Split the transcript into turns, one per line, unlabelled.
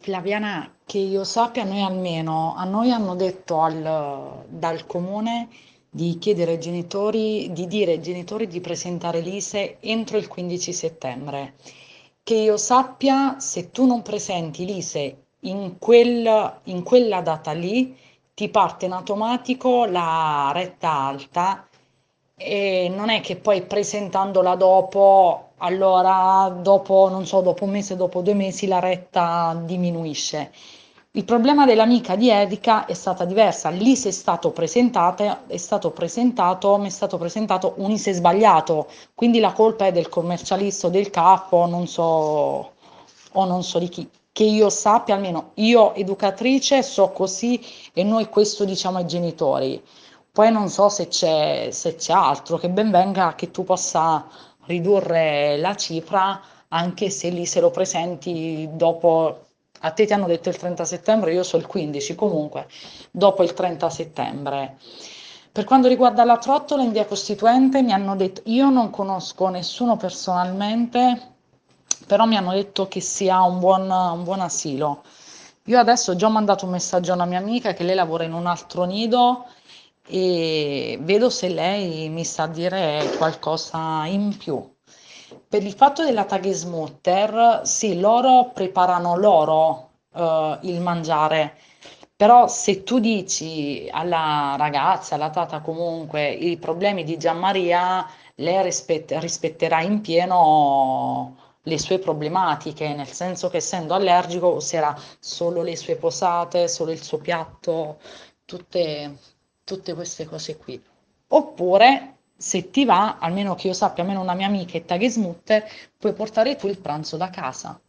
Flaviana, che io sappia, noi almeno, a noi hanno detto dal comune di chiedere ai genitori, di dire ai genitori di presentare l'ISEE entro il 15 settembre. Che io sappia, se tu non presenti l'ISEE in quella data lì, ti parte in automatico la retta alta e non è che poi presentandola dopo, allora dopo, non so, dopo un mese, dopo 2 mesi la retta diminuisce. Il problema dell'amica di Erika è stata diversa. L'ISE è stato presentato, mi è stato presentato un ISE sbagliato, quindi la colpa è del commercialista o del capo, non so, o non so di chi. Che io sappia, almeno io educatrice so così e noi questo diciamo ai genitori. Poi non so se c'è altro, che ben venga che tu possa ridurre la cifra, anche se lì se lo presenti dopo, a te ti hanno detto il 30 settembre, io so il 15, comunque, dopo il 30 settembre. Per quanto riguarda la trottola in via Costituente, mi hanno detto, io non conosco nessuno personalmente, però mi hanno detto che sia un buon asilo. Io adesso ho già mandato un messaggio a una mia amica che lei lavora in un altro nido e vedo se lei mi sa dire qualcosa in più. Per il fatto della Tagesmutter, sì, loro preparano loro il mangiare, però se tu dici alla ragazza, alla tata comunque, i problemi di Gianmaria, lei rispetterà in pieno le sue problematiche, nel senso che essendo allergico userà solo le sue posate, solo il suo piatto, tutte queste cose qui. Oppure, se ti va, almeno che io sappia, almeno una mia amica è Tagesmutter, puoi portare tu il pranzo da casa.